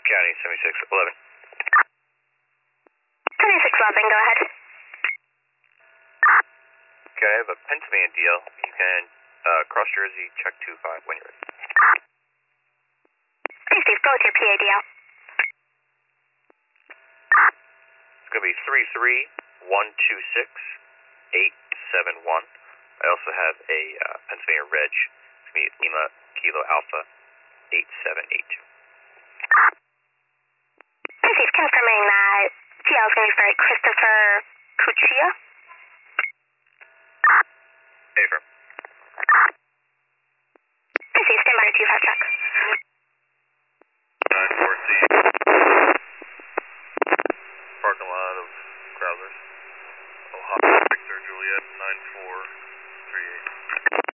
County 7611. 7611, go ahead. Okay, I have a Pennsylvania deal. You can cross Jersey, check 25 when you're ready. Hey Steve, go with your PADL. It's going to be 33126-871. I also have a Pennsylvania Reg. It's going to be Lima Kilo Alpha 8782. Hey Steve, confirming that TL is going to be for Christopher Cuccia. Affirm.